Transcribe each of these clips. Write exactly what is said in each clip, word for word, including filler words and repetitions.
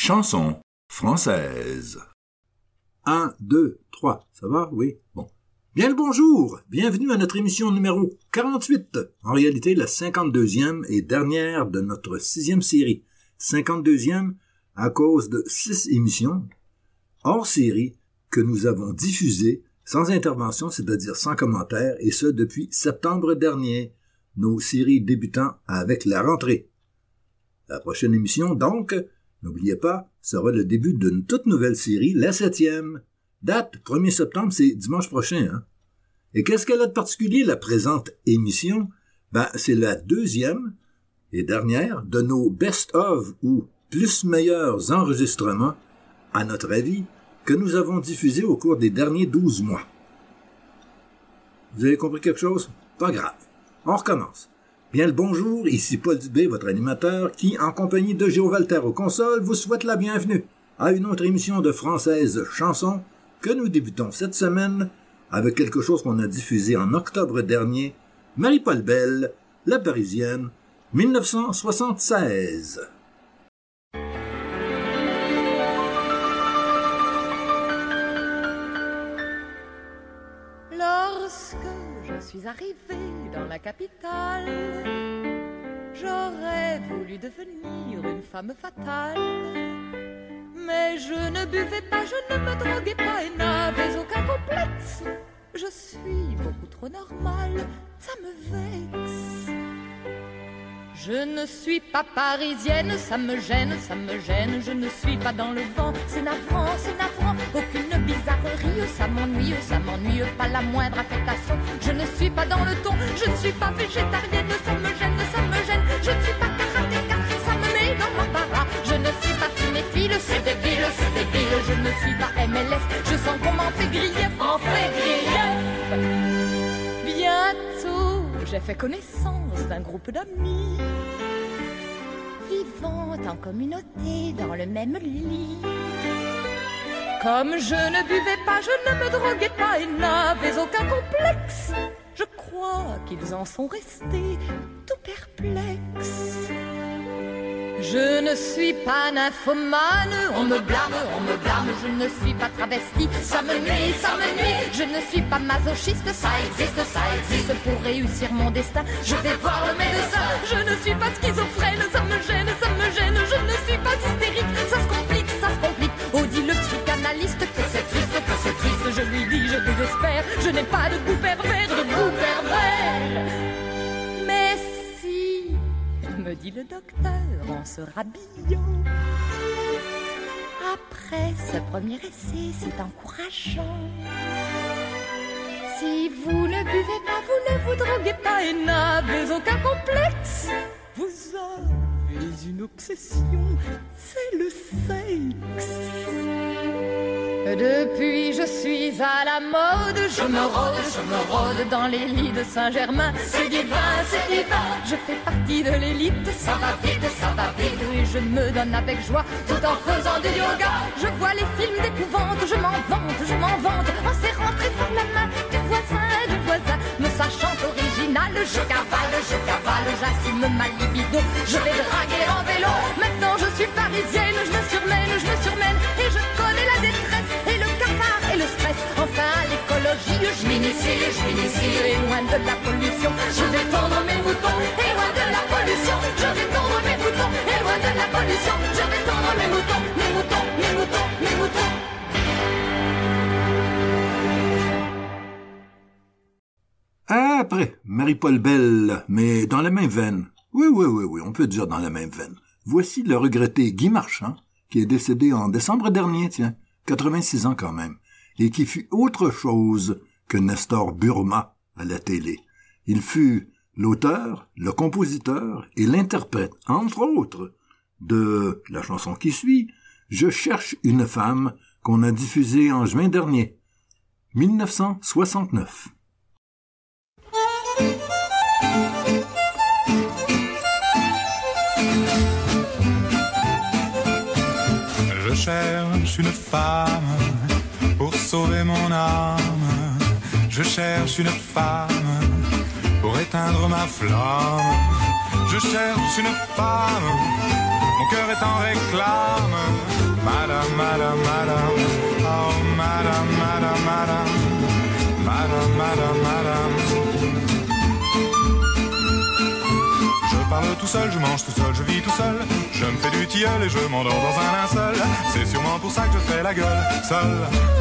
Chansons françaises. Un, deux, trois, ça va? Oui? Bon. Bien le bonjour! Bienvenue à notre émission numéro quarante-huit, en réalité la cinquante-deuxième et dernière de notre sixième série. cinquante-deuxième à cause de six émissions hors série que nous avons diffusées sans intervention, c'est-à-dire sans commentaire, et ce depuis septembre dernier, nos séries débutant avec la rentrée. La prochaine émission, donc, n'oubliez pas, sera le début d'une toute nouvelle série, la septième. Date, premier septembre, c'est dimanche prochain. Hein? Et qu'est-ce qu'elle a de particulier, la présente émission? Ben, c'est la deuxième et dernière de nos best-of ou plus meilleurs enregistrements, à notre avis, que nous avons diffusés au cours des derniers douze mois. Vous avez compris quelque chose? Pas grave. On recommence. Bien le bonjour, ici Paul Dubé, votre animateur, qui, en compagnie de Géovalter aux consoles, vous souhaite la bienvenue à une autre émission de Française Chansons que nous débutons cette semaine avec quelque chose qu'on a diffusé en octobre dernier, Marie-Paul Bell, La Parisienne, dix-neuf cent soixante-seize. Lorsque je suis arrivée dans la capitale, j'aurais voulu devenir une femme fatale. Mais je ne buvais pas, je ne me droguais pas et n'avais aucun complexe. Je suis beaucoup trop normale, ça me vexe. Je ne suis pas parisienne, ça me gêne, ça me gêne. Je ne suis pas dans le vent, c'est navrant, c'est navrant. Aucune bizarrerie, ça m'ennuie, ça m'ennuie, pas la moindre affectation. Je ne suis pas dans le ton, je ne suis pas végétarienne, ça me gêne, ça me gêne. Je ne suis pas karatéka, ça me met dans l'embarras. Je ne suis pas cinéphile, c'est débile, c'est débile. Je ne suis pas M L S, je sens qu'on m'en fait griller, m'en fait griller. Bientôt, j'ai fait connaissance d'un groupe d'amis vivant en communauté dans le même lit. Comme je ne buvais pas, je ne me droguais pas et n'avais aucun complexe, je crois qu'ils en sont restés tout perplexes. Je ne suis pas nymphomane, on me blâme, on me blâme. Je ne suis pas travestie, ça me nuit, ça me nuit. Je ne suis pas masochiste, ça existe, ça existe. Pour réussir mon destin, je vais voir le médecin. Je ne suis pas schizophrène, ça me gêne, ça me gêne. Je ne suis pas hystérique, ça se complique, ça se complique. Oh, dit le psychanalyste que c'est triste, que c'est triste. Je lui dis, je désespère, je n'ai pas de goût pervers, de goût pervers. Mais si, me dit le docteur en se rhabillant, après ce premier essai, c'est encourageant. Si vous ne buvez pas, vous ne vous droguez pas et n'avez aucun complexe, vous avez une obsession, c'est le sexe. Depuis je suis à la mode, je me rôde, je me rôde dans les lits de Saint-Germain. C'est divin, c'est divin, je fais partie de l'élite. Ça va vite, ça va vite, et je me donne avec joie tout en faisant du yoga. Je vois les films d'épouvante, je m'en vante, je m'en vante, en serrant très fort la main du voisin, du voisin. Me sachant original, je cavale, je cavale, j'assume ma libido. Je vais draguer en vélo, maintenant je suis parisienne. Je me surmène, je me surmène, et je connais la détresse. Et le cafard et le stress, enfin l'écologie, je m'initie, je m'initie, et loin de la pollution, je vais tondre mes moutons, et loin de la pollution, je vais tondre mes moutons, et loin de la pollution, je vais tondre mes moutons, mes moutons, mes moutons, mes moutons. Après, Marie-Paul Bell, mais dans la même veine. Oui, oui, oui, oui, on peut dire dans la même veine. Voici le regretté Guy Marchand, qui est décédé en décembre dernier, tiens. quatre-vingt-six ans quand même, et qui fut autre chose que Nestor Burma à la télé. Il fut l'auteur, le compositeur et l'interprète, entre autres, de la chanson qui suit, « Je cherche une femme » qu'on a diffusée en juin dernier, dix-neuf cent soixante-neuf. Je cherche une femme pour sauver mon âme. Je cherche une femme pour éteindre ma flamme. Je cherche une femme mon cœur est en réclame. Madame, madame, madame, oh madame, madame, madame, madame, madame, madame. Je parle tout seul, je mange tout seul, je vis tout seul. Je me fais du tilleul et je m'endors dans un linceul. C'est sûrement pour ça que je fais la gueule seul.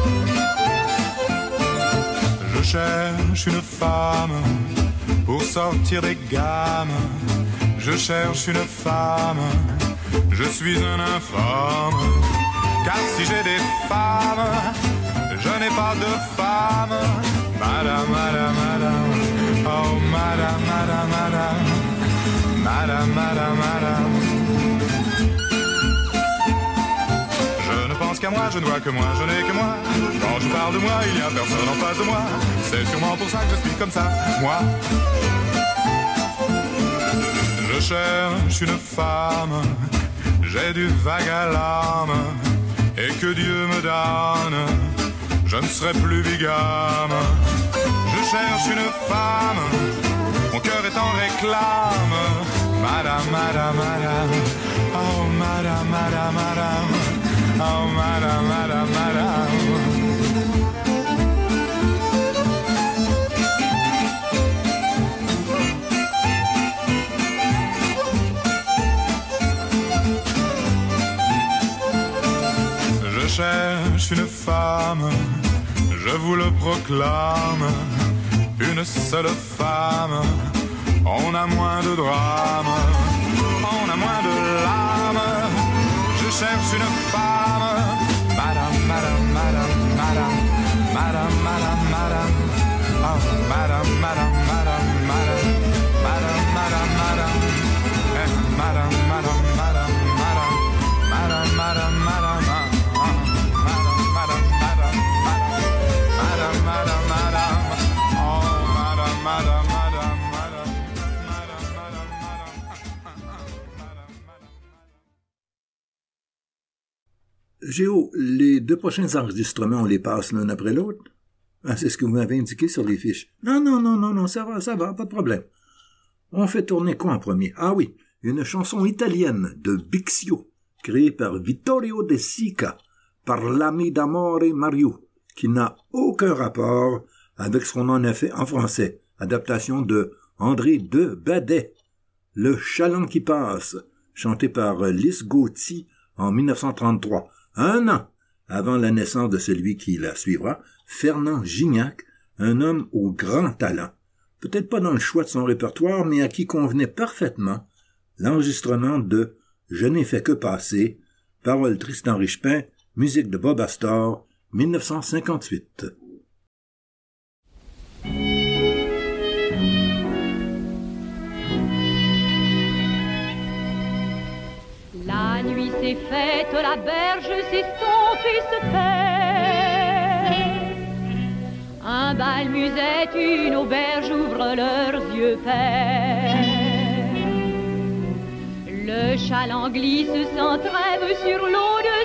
Je cherche une femme pour sortir des gammes. Je cherche une femme, je suis un infâme. Car si j'ai des femmes, je n'ai pas de femme. Madame, madame, madame, oh madame, madame, madame, madame, madame, madame. Je ne pense qu'à moi, je ne vois que moi, je n'ai que moi. Quand je parle de moi, il n'y a personne en face de moi. C'est sûrement pour ça que je suis comme ça, moi. Je cherche une femme, j'ai du vague à l'âme, et que Dieu me donne, je ne serai plus bigame. Je cherche une femme, mon cœur est en réclame. Madame, madame, madame, oh madame, madame, madame, oh madame, madame, madame. Je cherche une femme, je vous le proclame, une seule femme, on a moins de drame, on a moins de larmes. Je cherche une femme, madame, madame, madame, madame, madame, madame, madame, oh, madame, madame, madame, madame, madame, madame, madame, eh, madame, madame, madame, madame, madame, madame, madame. Géo, les deux prochains enregistrements, on les passe l'un après l'autre? Ah, c'est ce que vous m'avez indiqué sur les fiches. Non, non, non, non, non, ça va, ça va, pas de problème. On fait tourner quoi en premier? Ah oui, une chanson italienne de Bixio, créée par Vittorio De Sica, par l'ami d'amore Mario, qui n'a aucun rapport avec ce qu'on en a fait en français, adaptation de André de Badet, Le Chaland qui passe, chanté par Lys Gauthier en dix-neuf cent trente-trois, un an avant la naissance de celui qui la suivra, Fernand Gignac, un homme au grand talent, peut-être pas dans le choix de son répertoire, mais à qui convenait parfaitement l'enregistrement de « Je n'ai fait que passer », paroles Tristan Richepin, musique de Bob Astor, dix-neuf cent cinquante-huit. La nuit s'est faite, la berge s'estompe et se perd. Un bal musette, une auberge ouvrent leurs yeux pères. Le chaland glisse sans trêve sur l'eau de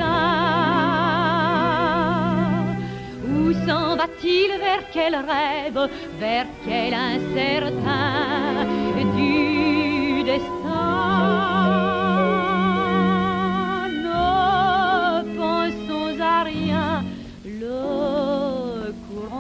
satin. Où s'en va-t-il, vers quel rêve, vers quel incertain du destin? Le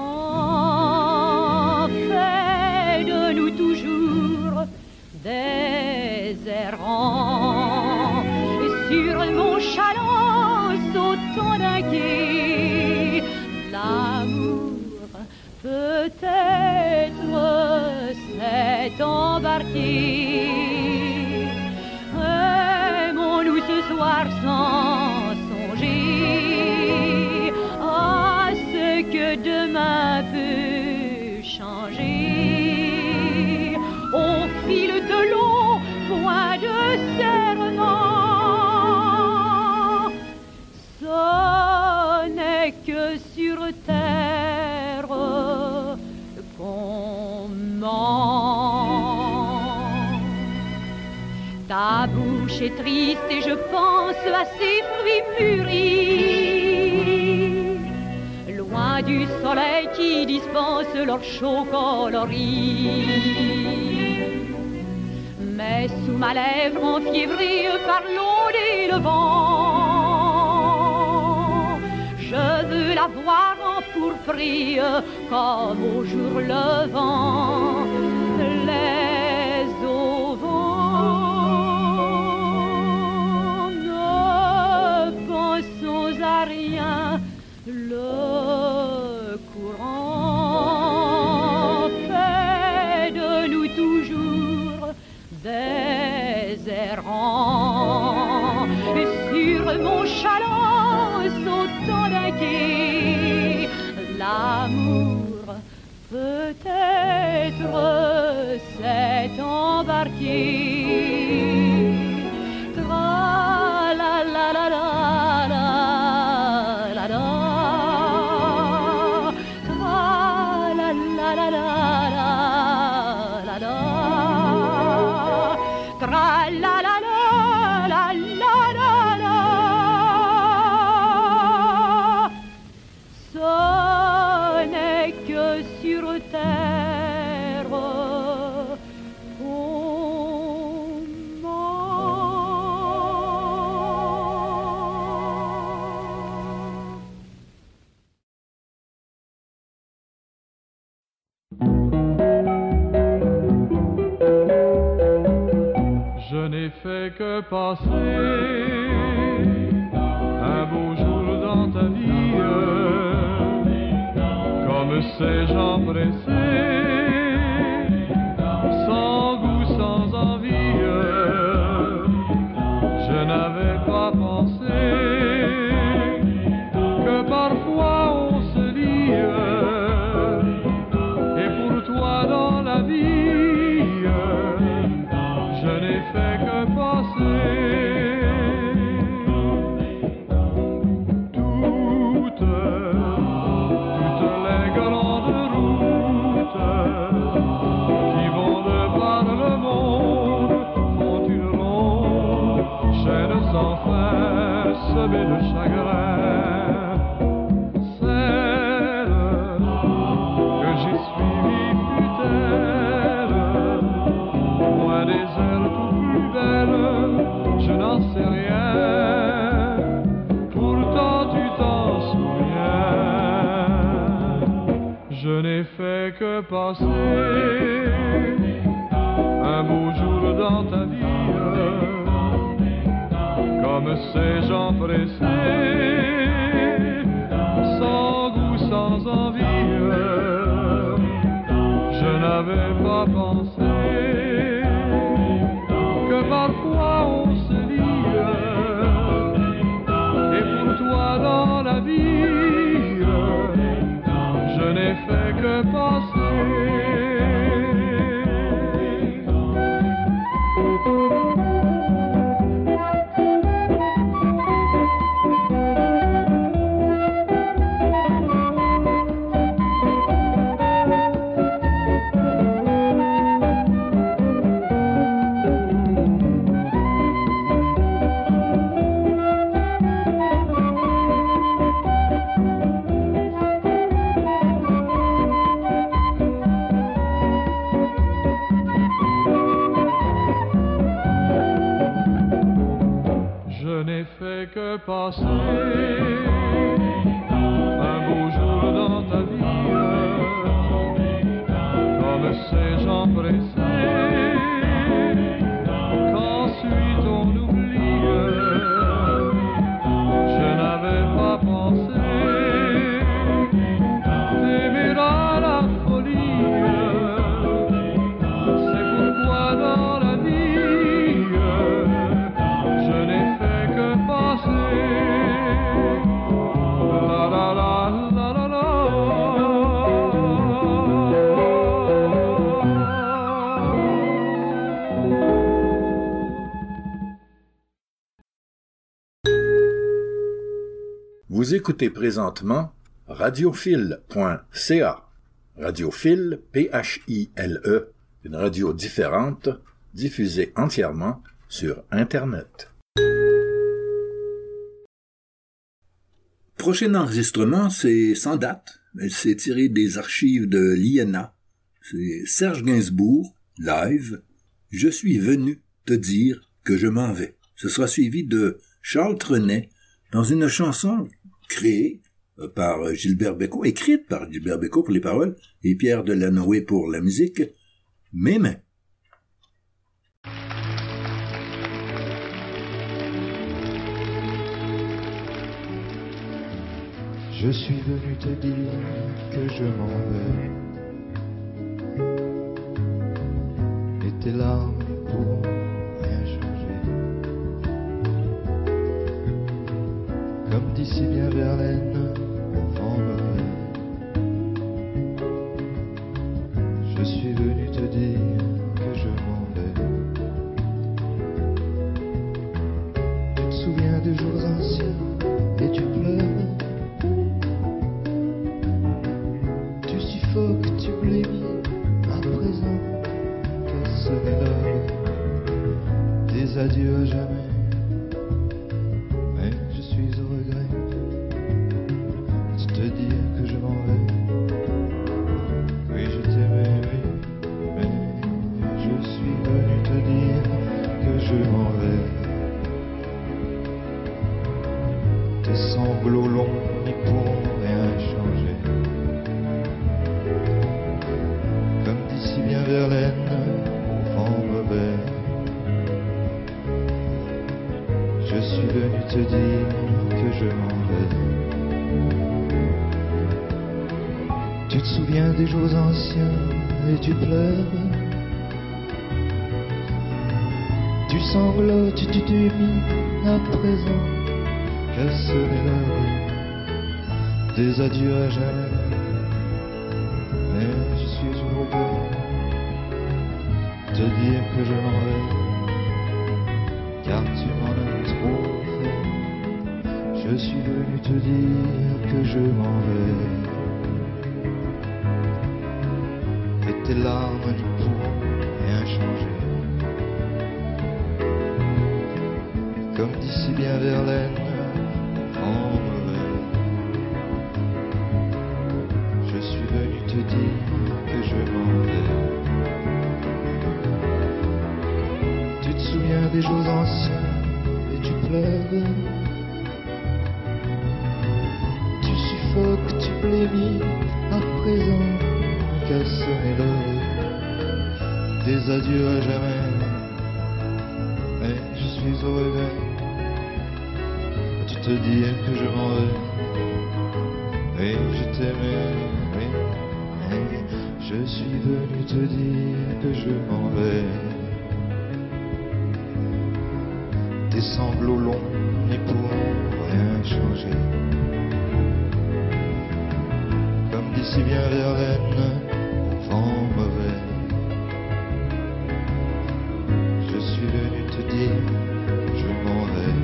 courant fait de nous toujours des errants. Sur mon chaland sautant d'un quai, l'amour peut-être s'est embarqué. Aimons-nous ce soir sans songer à ce que demain peut changer. Au fil de l'eau, point de serment, ce n'est que sur terre qu'on ment. Ta bouche est triste et je pense à ces fruits mûris, loin du soleil qui dispense leur chaud coloris. Mais sous ma lèvre enfiévrée par l'eau et le vent, je veux la voir empourprée comme au jour levant. Les auvents, ne pensons à rien, le courant fait de nous toujours des errants. Et sur mon chaland sautant d'un quai, l'amour peut-être s'est embarqué. Tra la la la la la la la, tra la la la la la la la, tra la la la la la la la. Ce n'est que sur terre qu'on Je n'ai fait que passer un beau jour dans ta vie, comme ces gens pressés, sans goût, sans envie. Je n'avais pas pensé que parfois on se lie, et pour toi dans la vie, je n'ai fait que passer. Toutes, toutes les grandes routes qui vont de par le monde font une ronde, chaîne sans fin, semée de chagrin. Celle que j'ai suivie fut-elle moins des ailes tout plus belles, je n'en sais rien. Pourtant tu t'en souviens. Je n'ai fait que passer un beau jour dans ta vie, comme ces gens pressés, sans goût, sans envie. Je n'avais pas pensé que parfois on se lie, et pour toi dans la vie, je n'ai fait que passer. Je n'ai fait que passer un beau jour dans ta vie, comme ces gens pressés, qu'ensuite on oublie. Je n'avais pas pensé t'aimer à la folie. C'est pourquoi dans la vie, je n'ai fait que passer. La la la la la la. Vous écoutez présentement radiophile point c a. Radiophile, P H I L E, une radio différente, diffusée entièrement sur Internet. Prochain enregistrement, c'est sans date, mais c'est tiré des archives de l'I N A. C'est Serge Gainsbourg, live, Je suis venu te dire que je m'en vais. Ce sera suivi de Charles Trenet dans une chanson créée par Gilbert Bécaud, écrite par Gilbert Bécaud pour les paroles et Pierre Delanoë pour la musique, Mes mains. Je suis venu te dire que je m'en vais, et tes larmes pourront rien changer. Comme dit si bien Verlaine, vent mauvais. Je suis venu te dire que je m'en vais. Tu te souviens des jours anciens et tu pleures. Que tu blémis à présent, que ce n'est l'heure des adieux à jamais. Mais je suis au regret de te dire que je m'en vais. Oui, je t'aimais, oui, mais je suis venu te dire que je m'en vais. Tes sanglots longs n'y pourront rien changer. Verlaine, vent mauvais. Je suis venu te dire que je m'en vais. Tu te souviens des jours anciens et tu pleures. Tu sanglotes, tu t'humides à présent, car ce n'est l'heure des adieux à jamais. Mais je suis au regret te dire que je m'en vais, car tu m'en as trop fait. Je suis venu te dire que je m'en vais, et tes larmes n'y pourront rien changer. Comme dit si bien Verlaine, vent mauvais. Je suis venu te dire que je m'en vais. Tu te souviens des jours anciens et tu pleures. Tu suffoques, tu blémis à présent, car ce n'est l'heure des adieux à jamais. Mais je suis au regret de te dire que je m'en vais. Oui, je t'aimais, oui, mais je suis venu te dire que je m'en vais. Tes sanglots longs n'y pourront rien changer. Comme dit si bien Verlaine, vent mauvais. Je suis venu te dire, je m'en vais.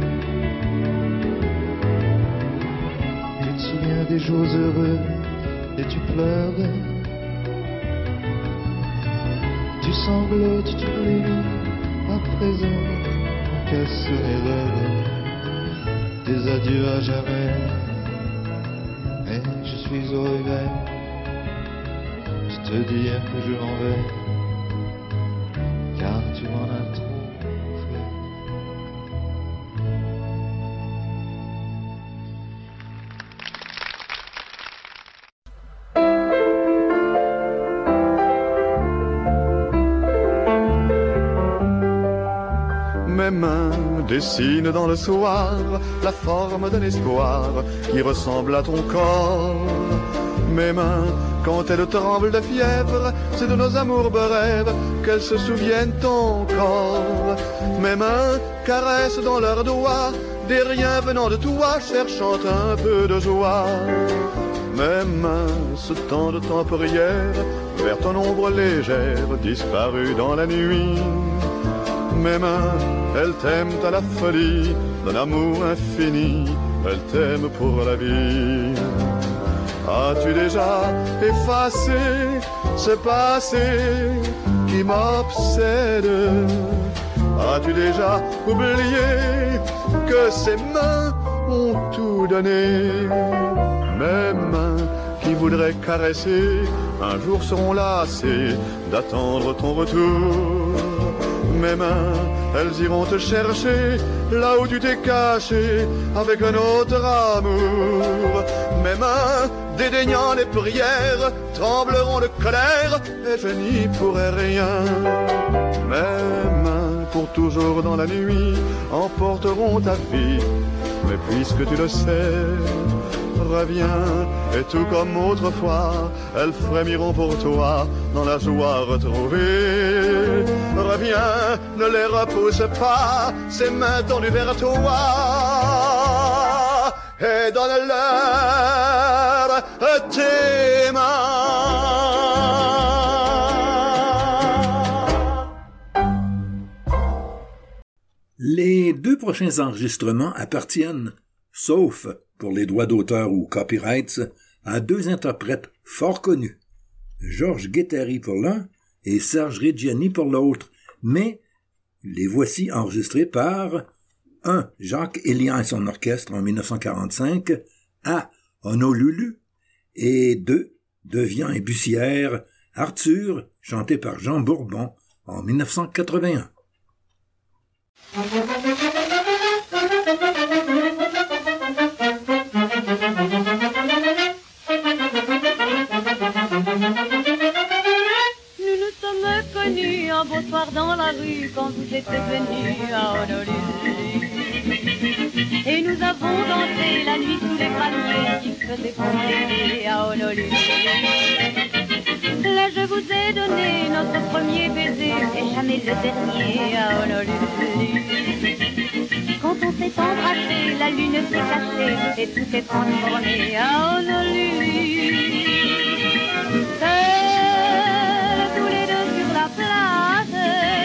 Tu te souviens des jours heureux et tu pleures. Tu sanglotes, tu blémis à présent, car ce n'est l'heure des adieux à jamais. Et je suis au regret de te dire que je m'en vais, car tu m'en as trop fait. Mes mains dessinent dans le soir la forme d'un espoir qui ressemble à ton corps. Mes mains, quand elles tremblent de fièvre, c'est de nos amours brèves qu'elles se souviennent encore. Mes mains caressent dans leurs doigts des riens venant de toi, cherchant un peu de joie. Mes mains se tendent en prière vers ton ombre légère disparue dans la nuit. Mes mains, elles t'aiment à la folie d'un amour infini, elles t'aiment pour la vie. As-tu déjà effacé ce passé qui m'obsède? As-tu déjà oublié que ces mains ont tout donné? Mes mains qui voudraient caresser un jour seront lassées d'attendre ton retour. Mes mains, elles iront te chercher là où tu t'es caché avec un autre amour. Mes mains, dédaignant les prières, trembleront de colère et je n'y pourrai rien. Mes mains, pour toujours dans la nuit, emporteront ta vie. Mais puisque tu le sais, reviens, et tout comme autrefois, elles frémiront pour toi dans la joie retrouvée. Reviens, ne les repousse pas, ces mains tendues vers toi, et donne-leur tes mains. Les deux prochains enregistrements appartiennent, sauf pour les droits d'auteur ou copyrights, à deux interprètes fort connus, Georges Guettari pour l'un et Serge Reggiani pour l'autre, mais les voici enregistrés par un Jacques Hélian et son orchestre en dix-neuf cent quarante-cinq à Honolulu et deux Devian et Bussière, Arthur, chanté par Jean Bourbon en dix-neuf cent quatre-vingt-un. Nous nous sommes connus un beau soir dans la rue quand vous êtes venus à Honolulu. Et nous avons dansé la nuit sous les palmiers qui faisaient fonder à Honolulu. Là je vous ai donné notre premier baiser et jamais le dernier à Honolulu. Quand on s'est embrassé, la lune s'est cachée et tout s'est transformé à Honolulu. Seuls tous les deux sur la plage,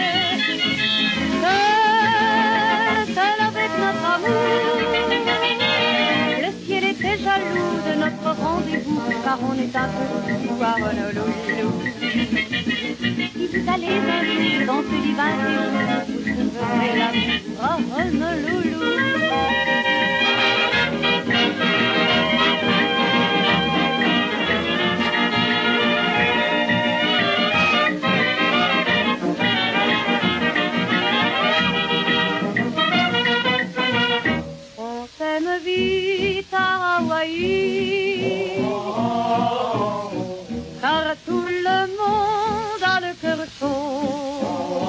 seuls, seuls avec notre amour. Le ciel était jaloux de notre rendez-vous car on est un peu fou à Honolulu. Si vous allez un jour dans ce divin séjour, vous trouverez l'amour à Honolulu. On s'aime vite à Hawaï, car tout le monde a le cœur chaud.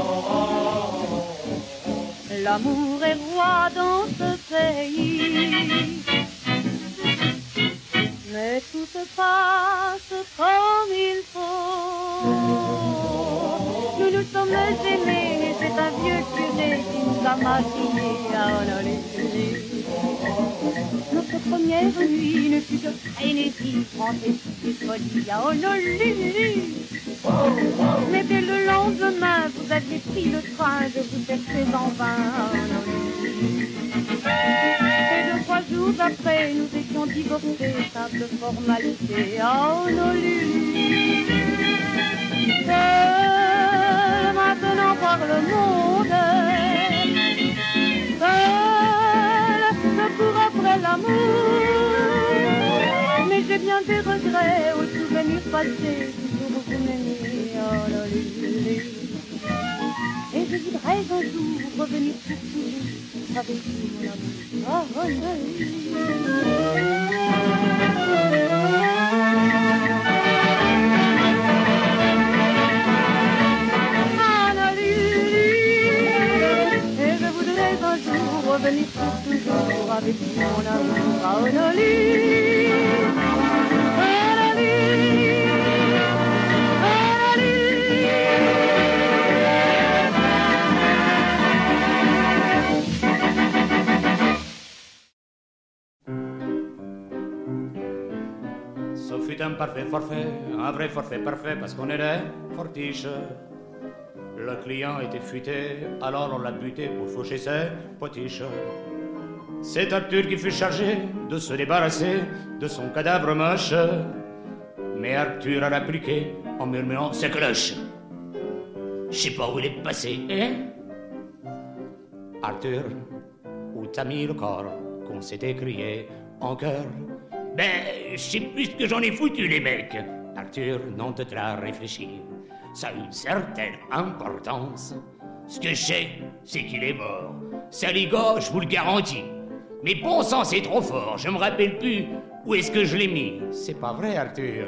L'amour est roi dans ce pays, mais tout se passe comme il faut. Nous nous sommes aimés, mais c'est un vieux curé qui nous a maquillés à Honolulu. Notre première nuit ne fut que frénésie, fantaisie et folie à Honolulu. Mais dès le lendemain, vous aviez pris le train de vous chercher en vain à Honolulu. Et deux, trois jours après, nous étions divorcés, simple formalité à Honolulu. Seul maintenant par le monde, seul je cours après l'amour. Mais j'ai bien des regrets aux souvenirs passés, du jour où vous m'aimiez à Honolulu. Et je voudrais un jour revenir pour toujours avec vous, mon amour, à Honolulu. Revenir pour toujours avec mon amour à Honolulu. Ce fut un parfait forfait, un vrai forfait parfait parce qu'on était fortiche. Le client était futé, alors on l'a buté pour faucher ses potiches. C'est Arthur qui fut chargé de se débarrasser de son cadavre moche. Mais Arthur a répliqué en murmurant ses cloches. Je sais pas où il est passé, hein? Arthur, où t'as mis le corps qu'on s'est écrié en chœur? Ben, je sais plus ce que j'en ai foutu, les mecs. Arthur, non te tra réfléchir. Ça a une certaine importance. Ce que je sais, c'est qu'il est mort. Ça, les gars, je vous le garantis. Mais bon sang, c'est trop fort. Je me rappelle plus où est-ce que je l'ai mis. C'est pas vrai, Arthur.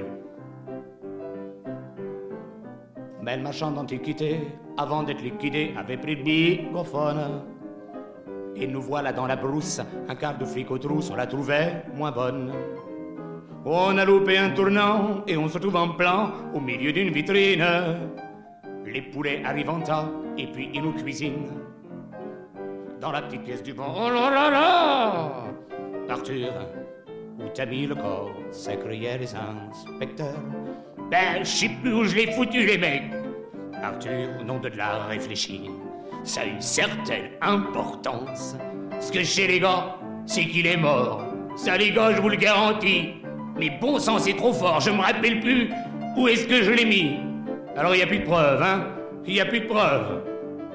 Mais le marchand d'antiquité, avant d'être liquidé, avait pris le bigophone. Et nous voilà dans la brousse, un quart de flic aux trousses, on la trouvait moins bonne. On a loupé un tournant et on se trouve en plan au milieu d'une vitrine. Les poulets arrivent en tas et puis ils nous cuisinent. Dans la petite pièce du banc, oh là là là! Arthur, où t'as mis le corps? S'écriaient les inspecteurs. Ben, je sais plus où je l'ai foutu, les mecs. Arthur, nom de la réfléchir, ça a une certaine importance. Ce que je sais, les gars, c'est qu'il est mort. Ça, les gars, je vous le garantis. Mais bon sang, c'est trop fort, je me rappelle plus où est-ce que je l'ai mis. Alors, il n'y a plus de preuves, hein? Il n'y a plus de preuves.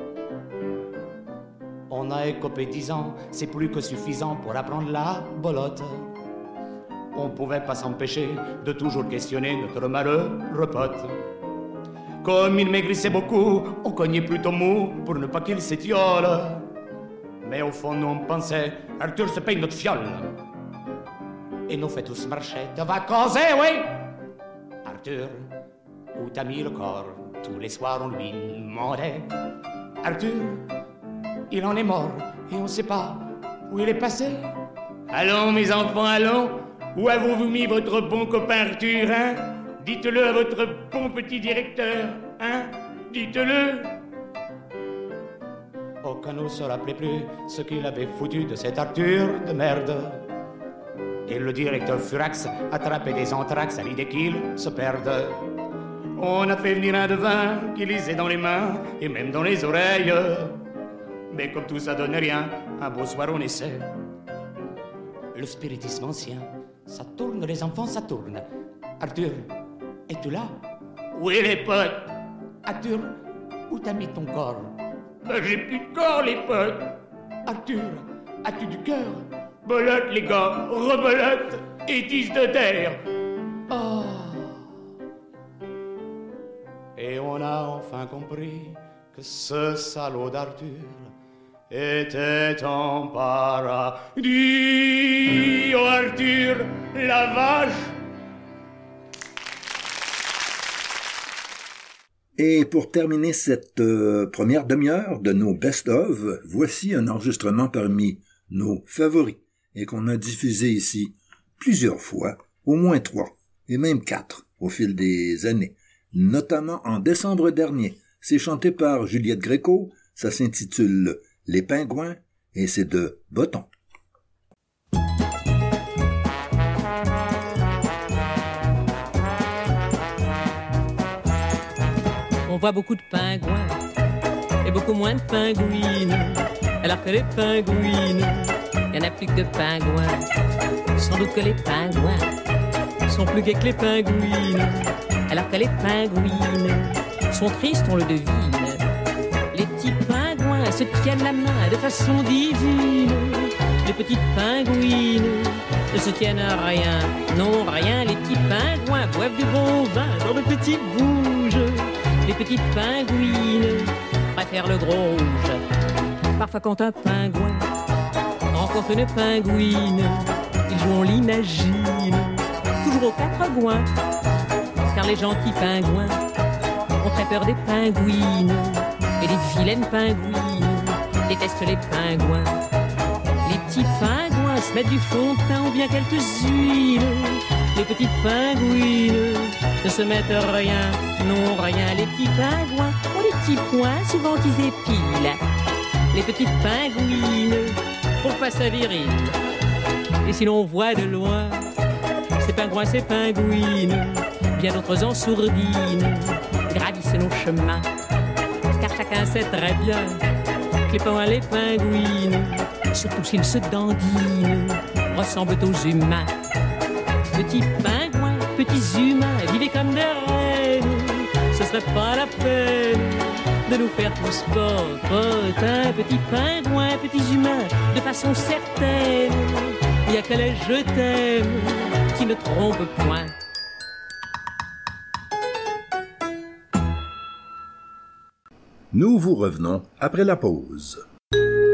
On a écopé dix ans, c'est plus que suffisant pour apprendre la bolotte. On pouvait pas s'empêcher de toujours questionner notre malheureux pote. Comme il maigrissait beaucoup, on cognait plutôt mou pour ne pas qu'il s'étiole. Mais au fond, nous on pensait, Arthur se paye notre fiole. Et nos fait tous marcher de vacances, eh oui! Arthur, où t'as mis le corps? Tous les soirs on lui demandait. Arthur, il en est mort et on sait pas où il est passé. Allons mes enfants, allons. Où avez-vous mis votre bon copain Arthur, hein? Dites-le à votre bon petit directeur, hein? Dites-le. Aucun ne se rappelait plus ce qu'il avait foutu de cet Arthur de merde. Et le directeur Furax attrapait des anthrax à l'idée qu'il se perde. On a fait venir un devin qui lisait dans les mains et même dans les oreilles. Mais comme tout ça donne rien, un beau soir on essaie. Le spiritisme ancien, ça tourne les enfants, ça tourne. Arthur, es-tu là? Oui les potes. Arthur, où t'as mis ton corps? Ben j'ai plus de corps les potes. Arthur, as-tu du cœur? Belote les gars, rebelote et tisse de terre. Oh. Et on a enfin compris que ce salaud d'Arthur était en paradis. Oh Arthur, la vache. Et pour terminer cette euh, première demi-heure de nos best-of, voici un enregistrement parmi nos favoris et qu'on a diffusé ici plusieurs fois, au moins trois, et même quatre au fil des années, notamment en décembre dernier. C'est chanté par Juliette Gréco, ça s'intitule « Les Pingouins » et c'est de Botton. On voit beaucoup de pingouins et beaucoup moins de pingouines, alors que les pingouines, il n'y en a plus que de pingouins. Sans doute que les pingouins sont plus gais que les pingouines, alors que les pingouines sont tristes, on le devine. Les petits pingouins se tiennent la main de façon divine. Les petites pingouines ne se tiennent à rien, non rien. Les petits pingouins boivent du bon vin dans de petites bouges. Les petites pingouines préfèrent le gros rouge. Parfois quand un pingouin rencontre une pingouine, ils jouent, on l'imagine, toujours aux quatre coins. Car les gentils pingouins ont très peur des pingouines, et les vilaines pingouines détestent les pingouins. Les petits pingouins se mettent du fond de teint ou bien quelques huiles. Les petites pingouines ne se mettent rien, non rien. Les petits pingouins ont des petits points souvent qu'ils épilent. Les petites pingouines font pas sa virile. Et si l'on voit de loin ces pingouins, ces pingouines, bien d'autres en sourdine gravissent nos chemins. Car chacun sait très bien que les pingouins, les pingouines, surtout s'ils se dandinent, ressemblent aux humains. Petits pingouins, petits humains, vivez comme des reines. Ce serait pas la peine de nous faire tous potins. Petits pingouins, petits humains, de façon certaine, il n'y a que les je t'aime qui ne trompent point. Nous vous revenons après la pause.